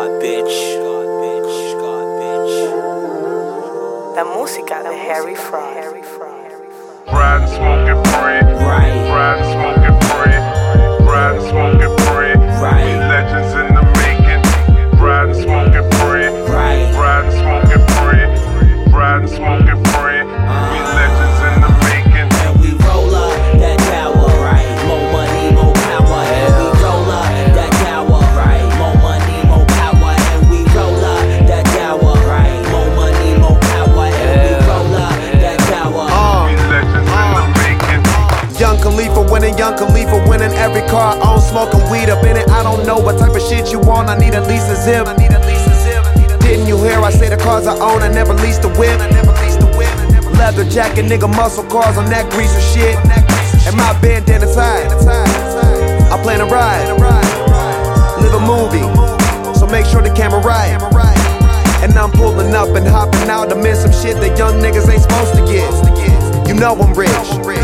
La música de Harry Fraud. Riding, smoking free. Right. Riding, smoking free. Riding, smoking free. Right. We legends in the making. Riding, smoking free. Right. Riding, smoking free. Riding, smoking free. We legends in the making. And we roll up that tower, right? More money, more power. And we roll up that tower, right? More money, more power. And we roll up that tower, right? More money, more power. And we roll up that tower. We legends in the making. Young Khalifa winning every car I own, smoking weed up in it. I don't know what type of shit you want, I need at least a zip. Didn't you hear I say the cars I own, I never leased a whip. Leather jacket, nigga, muscle cars on that greaser shit. And my bandana tied, I plan to ride, live a movie, so make sure the camera right. And I'm pulling up and hopping out to miss some shit that young niggas ain't supposed to get. You know I'm rich.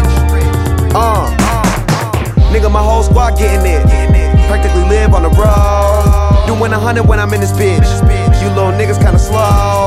Nigga, my whole squad getting it. Practically live on the road. Doing 100 when I'm in this bitch. You little niggas kinda slow.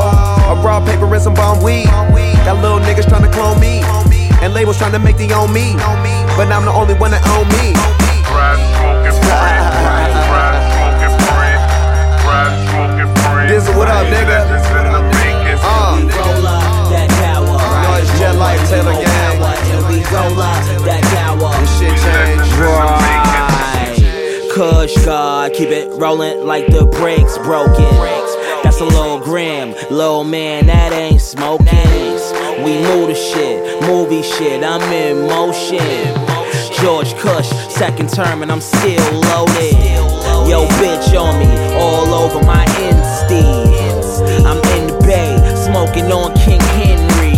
I raw paper and some bomb weed. Got little niggas tryna clone me. And labels tryna make they own me. But I'm the only one that own me. Riding, smoking free. Riding, smoking free. Riding, smoking free. Dizzle, what up, nigga? Legends in the making. We roll up that tower, right? it's Jet Life, Taylor Gang. And we roll up that tower. This shit changed. Right. Kush God, keep it rolling like the brakes broken. That's a little grim, little man, that ain't smoking. We move the shit, movie shit, I'm in motion. George Kush, second term and I'm still loaded. Yo, bitch on me, all over my Insteeds. I'm in the Bay, smoking on King Henry.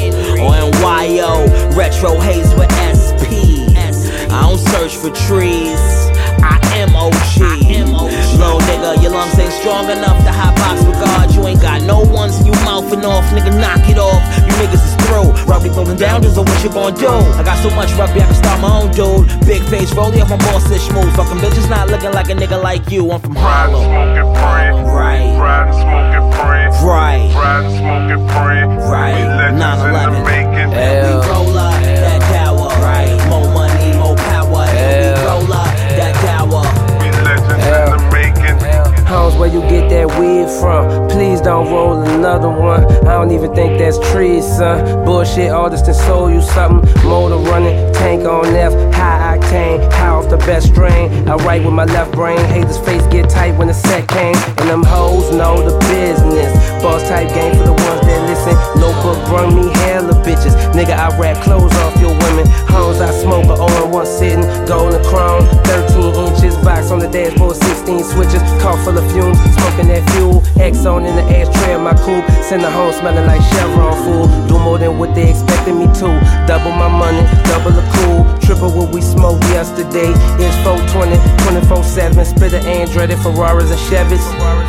On NYO, retro haze with SP. I don't search for trees, I am OG. Low nigga, your lungs ain't strong enough to hot box with God. You ain't got no ones in your mouthing off, nigga, knock it off. You niggas is through. Rugby throwing down, just what you gon' do? I got so much rugby, I can start my own dude. Big face, rolling off my boss-ish moves. Fucking bitches not looking like a nigga like you. I'm from Riding, Harlem. smoking free. Right. Riding, smoking free. Right. Riding, smoking free. Right. We legends in the 9/11. making. We roll up that tower, right? More money, more power. And we roll up that tower. We legends in the making. Homes where you get that weed from. Please don't roll another one. I don't even think that's trees, son. Bullshit artist and sold you something. Motor running, tank on F, high octane, high off the best strain. I write with my left brain. Haters' face get tight when the set came. And them hoes know the business. Boss type game for the ones that listen. Notebook brung me hella bitches. Nigga, I rap clothes off your women. Homes I smoke a all in one sitting. Golden chrome, 13 inches. Box on the dashboard, 16 switches. Car full of fumes, smoking that fuel. Exxon in the ashtray of my coupe. Send her home smelling like Chevron, fool. Do more than what they expected me to. Double my money, double the cool. Triple what we smoked yesterday. It's 420, 24/7. Spit an Andretti, Ferraris and Chevys.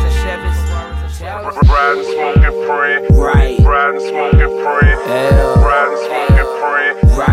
Riding, smoking free. Right. Riding, smoking free. Riding, smoking free.